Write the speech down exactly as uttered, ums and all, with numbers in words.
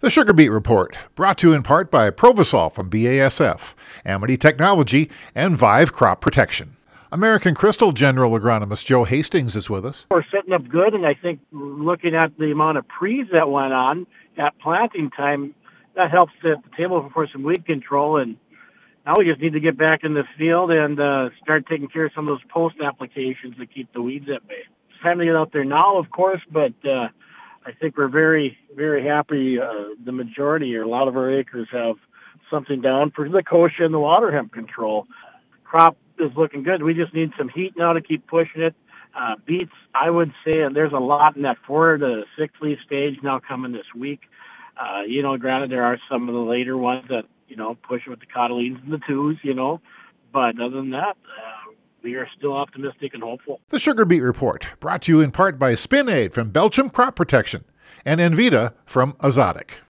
The Sugar Beet Report, brought to you in part by Provosol from B A S F, Amity Technology, and Vive Crop Protection. American Crystal General Agronomist Joe Hastings is with us. We're setting up good, and I think looking at the amount of pre's that went on at planting time, that helps set the table for some weed control. And now we just need to get back in the field and uh, start taking care of some of those post applications to keep the weeds at bay. It's time to get out there now, of course, but uh, I think we're very, very happy. Uh, the majority or a lot of our acres have something down for the kochia and the water hemp control. Crop is looking good. We just need some heat now to keep pushing it. Uh, beets, I would say, and there's a lot in that four to six leaf stage now coming this week. Uh, you know, granted, there are some of the later ones that, you know, push with the cotyledons and the twos, you know. But other than that, uh, we are still optimistic and hopeful. The Sugar Beet Report, brought to you in part by Spin-Aid from Belgium Crop Protection and Envita from Azotic.